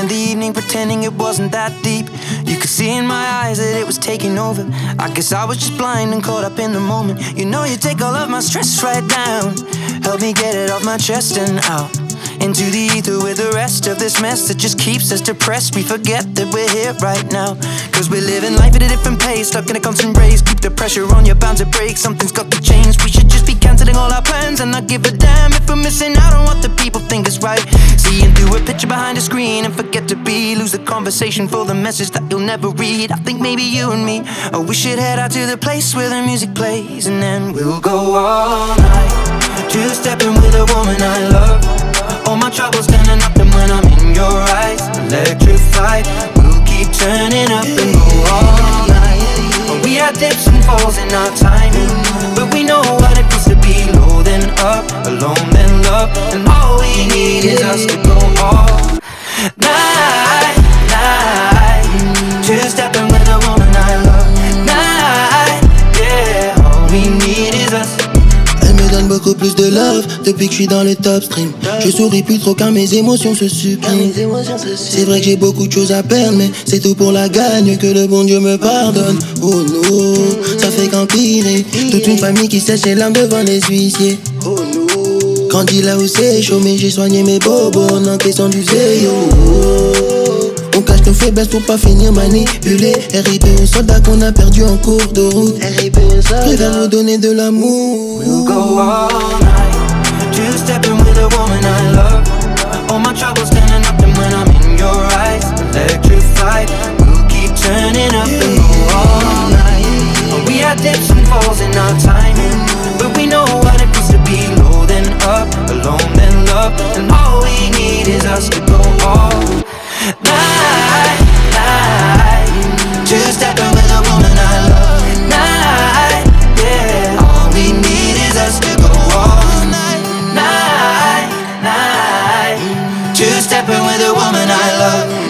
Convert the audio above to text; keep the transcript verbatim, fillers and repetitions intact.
spend the evening pretending it wasn't that deep. You could see in my eyes that it was taking over. I guess I was just blind and caught up in the moment. You know you take all of my stress right down. Help me get it off my chest and out into the ether with the rest of this mess that just keeps us depressed. We forget that we're here right now, cause we're living life at a different pace, stuck in a constant race. Keep the pressure on, you're bound to break. Something's got to change. We should just be cancelling all our plans and not give a damn if we're missing out on what the people think is right. Seeing through a picture behind a screen and forget to be. Lose the conversation for the message that you'll never read. I think maybe you and me, oh, we should head out to the place where the music plays, and then we'll go all night, two-stepping with a woman I love. All my troubles standing up, and when I'm in your eyes, electrified. We'll keep turning up and go all night. We had dips and falls in our timing, but we know what it feels to be low then up, alone then love, and all we need is us to go all night, night. Two-stepping with a woman I love. Night, yeah. All we need is us. Elle me donne beaucoup plus de love depuis que je suis dans le top stream. Je souris plus trop car mes émotions se suppriment. C'est vrai que j'ai beaucoup de choses à perdre, mais c'est tout pour la gagne, que le bon Dieu me pardonne. Oh non, ça fait qu'empirer. Toute une famille qui sèche les larmes devant les huissiers. Oh non, grandi là où c'est chaud, mais j'ai soigné mes bobos en encaissant du zéyo. On cache nos faiblesses pour pas finir manipulé. R I P aux soldats qu'on a perdu en cours de route. Préfère nous donner de l'amour. We'll go all night, two-stepping with a woman I love. All my troubles standing up, and when I'm in your eyes, electrified. We'll keep turning up and go all night. We had dips and falls in our timing, but we know what it feels to be low then up, alone then love, and all we need is us to go all night, night. Two-stepping with a woman I love. Night, yeah. All we need is us to go all night, night, night. Two-stepping with a woman I love.